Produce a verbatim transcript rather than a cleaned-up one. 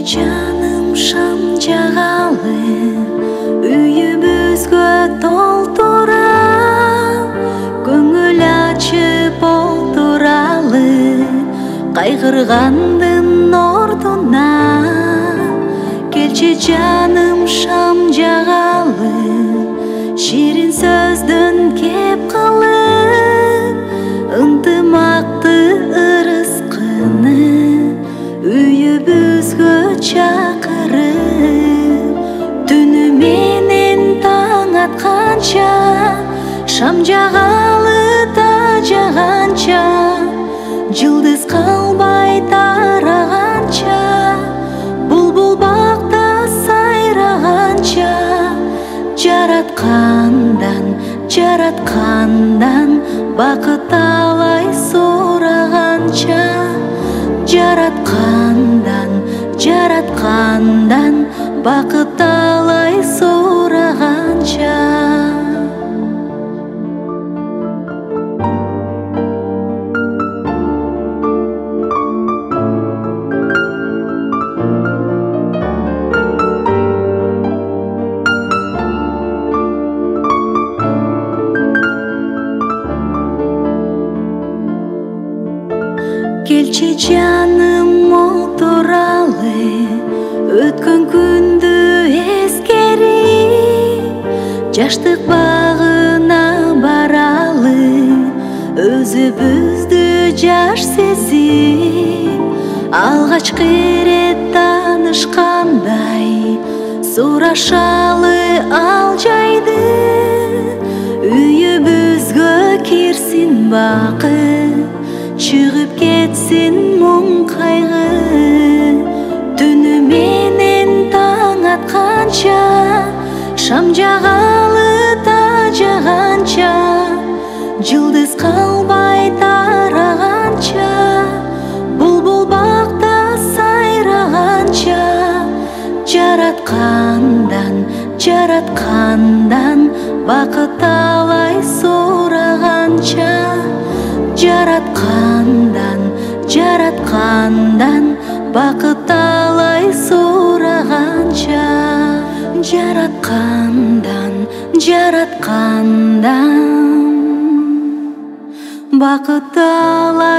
жаным шам жағалы, үйімізге толтыра, көңіл ашып отыралы, қайғырғандың ордына. Келші жаным шам жағалы, шерін сөздің кеп қалып, ынтымақты ырысқыны үйімізге шақырып. Түніменен таң атқанша, шам жағалы да жағанша, жылдыз қалбай тарағанша, бұлбұл бақта сайрағанша, жаратқандан, жаратқандан бақыт алай сұрағанша, жаратқандан, жаратқандан бақыт алай сұрағанша. Келші жаным отыралы, өткен күнді ескери, жаштық бағына баралы, өзімізді жаш сезіп. Алғашқы рет танышқандай, сұрашалы ал жайды, үйімізге кірсін бақыт, шығып кетсін мұң қайғы. Түніменен таң атқанша, шам жағалы да жағанша, жылдыз қалбай тарағанша, бұлбұл бақта сайрағанша, жаратқандан, жаратқандан бақыт алай сұрағанша, жаратқандан, жаратқандан бақыт алай сұрағанша, жаратқандан, жаратқандан бақыт алай